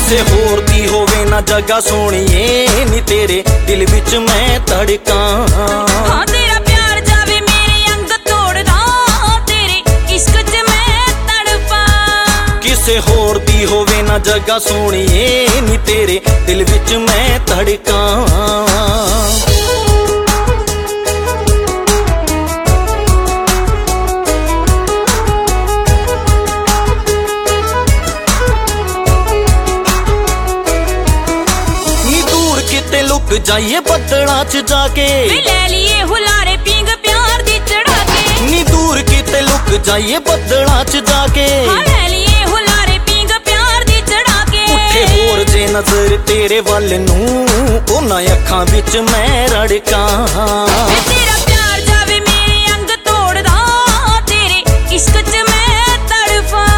ਕਿਸੇ ਹੋਰ ਦੀ ਹੋਵੇ ਨਾ ਜਗ੍ਹਾ ਸੋਹਣੀਏ ਨੀ ਤੇਰੇ ਦਿਲ ਵਿੱਚ ਮੈਂ ਧੜਕਾਂ। ਹਾਂ ਤੇਰਾ ਪਿਆਰ ਜਾਵੇ ਮੇਰੇ ਅੰਗ ਤੋੜਦਾ, ਤੇਰੇ ਇਸ਼ਕ 'ਚ ਮੈਂ ਤੜਪਾਂ। ਕਿਸੇ ਹੋਰ ਦੀ ਹੋਵੇ ਨਾ ਜਗ੍ਹਾ ਸੋਹਣੀਏ ਨੀ ਤੇਰੇ ਦਿਲ ਵਿੱਚ ਮੈਂ ਧੜਕਾਂ। ਲੁਕ ਜਾਈਏ ਬੱਦਲਾਂ 'ਚ ਜਾ ਕੇ, ਵੇ ਲੈ ਲਈਏ ਹੁਲਾਰੇ ਪੀਂਗ ਪਿਆਰ ਦੀ ਚੜਾ ਕੇ। ਨੀ ਦੂਰ ਕਿਤੇ ਲੁਕ ਜਾਈਏ ਬੱਦਲਾਂ 'ਚ ਜਾ ਕੇ, ਹਾਂ ਲੈ ਲਈਏ ਹੁਲਾਰੇ ਪੀਂਗ ਪਿਆਰ ਦੀ ਚੜਾ ਕੇ। ਉੱਠੇ ਹੋਰ ਜੇ ਨਜ਼ਰ ਤੇਰੇ ਵੱਲ ਨੂੰ, ਉਹਨਾਂ ਅੱਖਾਂ ਵਿੱਚ ਮੈਂ ਰੜਕਾਂ। ਵੇ ਤੇਰਾ ਪਿਆਰ ਜਾਵੇ ਮੇਰੇ ਅੰਗ ਤੋੜਦਾ, ਤੇਰੇ ਇਸ਼ਕ 'ਚ ਮੈਂ ਤੜਫਾਂ।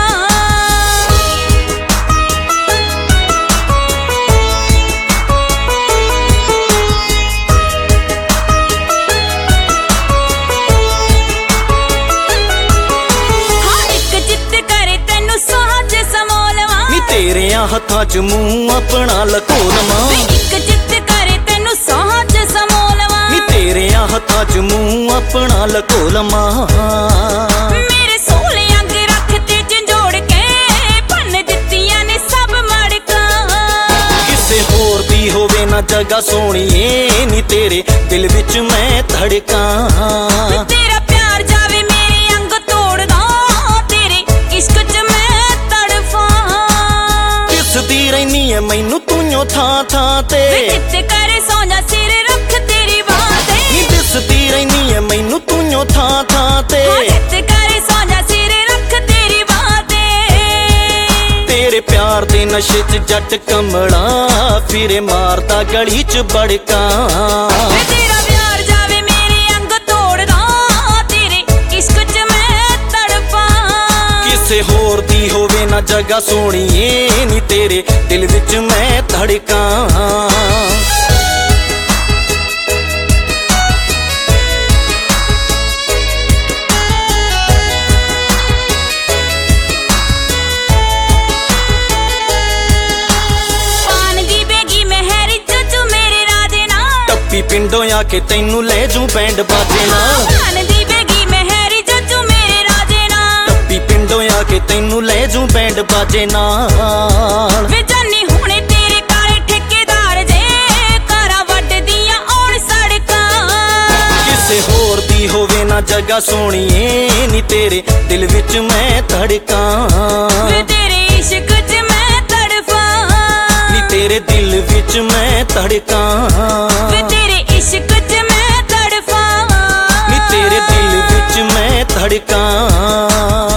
ਤੇਰਿਆਂ ਹੱਥਾਂ 'ਚ ਮੂੰਹ ਆਪਣਾ ਲਕੋ ਲਵਾਂ, ਇੱਕ ਜਿੱਤ ਕਰੇ ਤੈਨੂੰ ਸਾਹਾਂ 'ਚ ਸਮੋ ਲਵਾਂ। ਨੀ ਤੇਰਿਆਂ ਹੱਥਾਂ 'ਚ ਮੂੰਹ ਆਪਣਾ ਲਕੋ ਲਵਾਂ। ਮੇਰੇ ਸੋਹਣੇ ਅੰਗ ਰੱਖ ਤੇ ਝੰਜੋੜ ਕੇ, ਭੰਨ ਦਿੱਤੀਆਂ ਨੇ ਸਭ ਮੜਕਾਂ। ਕਿਸੇ ਹੋਰ ਦੀ ਹੋਵੇ ਨਾ ਜਗ੍ਹਾ ਸੋਹਣੀਏ ਨੀ ਤੇਰੇ ਦਿਲ ਵਿੱਚ ਮੈਂ ਧੜਕਾਂ। ਤੇਰਾ ਪਿਆਰ ਜਾਵੇ ਮੇਰੇ ਅੰਗ ਤੋੜਦਾ, ਤੇਰੇ ਇਸ਼ਕ 'ਚ ਮੈਂ ਤੜਫਾਂ। ਦਿਸਦੀ ਰਹਿਨੀ ਐ ਮੈਨੂੰ ਤੂੰ ਥਾਂ ਥਾਂ ਤੇ, ਵੇ ਜਿੱਤ ਕਰੇ ਸੋਹਣਾ ਸਿਰ ਰੱਖ ਤੇਰੀ ਬਾਹ ਤੇ। ਨੀ ਦਿਸਦੀ ਰਹਿਨੀ ਐ ਮੈਨੂੰ ਤੂੰ ਥਾਂ ਥਾਂ ਤੇ, ਹਾਂ ਜਿੱਤ ਕਰੇ ਸੋਹਣਾ ਸਿਰ ਰੱਖ ਤੇਰੀ ਬਾਹ ਤੇ। ਤੇਰੇ ਪਿਆਰ ਦੇ ਨਸ਼ੇ 'ਚ ਜੱਟ ਕਮਲਾ ਫਿਰੇ ਮਾਰਦਾ ਗਲੀ 'ਚ ਬੜਕਾਂ। ਵੇ ਤੇਰਾ ਪਿਆਰ ਜਾਵੇ ਮੇਰੇ ਅੰਗ ਤੋੜਦਾ, ਤੇਰੇ ਇਸ਼ਕ 'ਚ ਮੈਂ ਤੜਪਾਂ। ਕਿਸੇ ਹੋਰ ਦੀ ਹੋਵੇ ਨਾ ਜਗ੍ਹਾ ਸੋਹਣੀਏ ਨੀ ਤੇਰੇ ਦਿਲ ਵਿੱਚ ਮੈਂ ਧੜਕਾਂ। ਪਿੰਡੋਂ ਆ ਕੇ ਤੈਨੂੰ ਲੈ ਜੂ ਬੈਂਡ ਬਾਜੇ ਨਾਲ, ਭਾਨਦੀ ਬੇਗੀ ਮਹਿਰੀ ਜੱਜੂ ਮੇਰੇ ਰਾਜੇ ਨਾਲ। ਟੱਪੀ ਪਿੰਡੋਂ ਆ ਕੇ ਤੈਨੂੰ ਲੈ ਜੂ ਬੈਂਡ ਬਾਜੇ ਨਾਲ। ਵੇ ਜਾਨੀ ਹੁਣੇ ਤੇਰੇ ਕਾਲੇ ਠੇਕੇਦਾਰ ਜੇ, ਕਾਰਾਂ ਵੱਢਦੀਆਂ ਔਣ ਸੜਕਾਂ। ਕਿਸੇ ਹੋਰ ਦੀ ਹੋਵੇ ਨਾ ਜਗ੍ਹਾ ਸੋਹਣੀਏ ਨੀ ਤੇਰੇ ਦਿਲ ਵਿੱਚ ਮੈਂ ਧੜਕਾਂ। ਵੇ ਤੇਰੇ ਇਸ਼ਕ 'ਚ ਮੈਂ ਤੜਫਾਂ, ਨੀ ਤੇਰੇ ਦਿਲ ਵਿੱਚ ਮੈਂ ਧੜਕਾਂ। ਵੇ ਤੇਰੇ ਇਸ਼ਕ 'ਚ ਮੈਂ ਤੜਫਾਂ, ਨੀ ਤੇਰੇ ਦਿਲ ਵਿੱਚ ਮੈਂ ਧੜਕਾਂ।